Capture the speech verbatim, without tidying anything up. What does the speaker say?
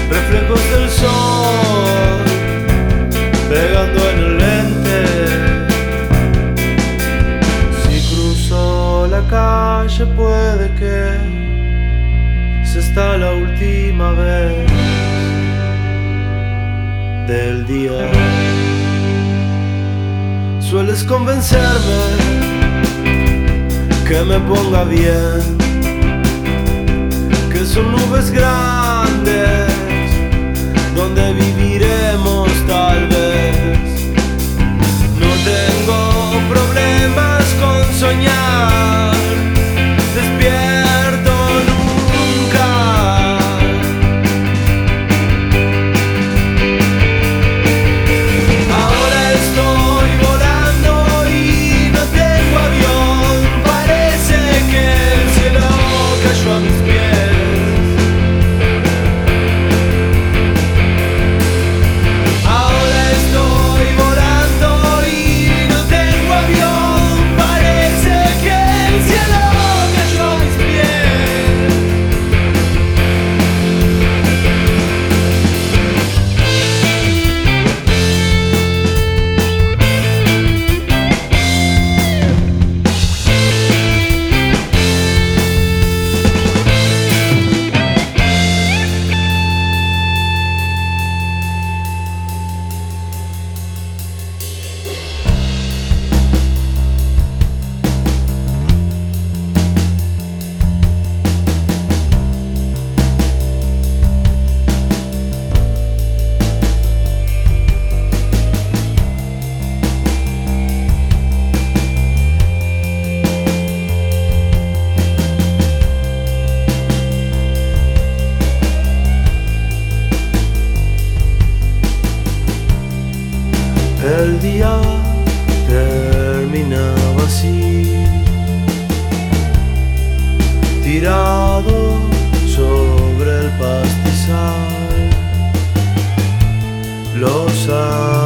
reflejos del sol pegando en el lente. Si cruzo la calle puede que sea esta la última vez del día. Sueles convencerme que me ponga bien, que son nubes grandes donde viviremos tal vez. No tengo problemas con soñar, despierto nunca. Ahora estoy volando y no tengo avión, parece que el cielo cayó a mis pies. El día terminaba así, tirado sobre el pastizal. Los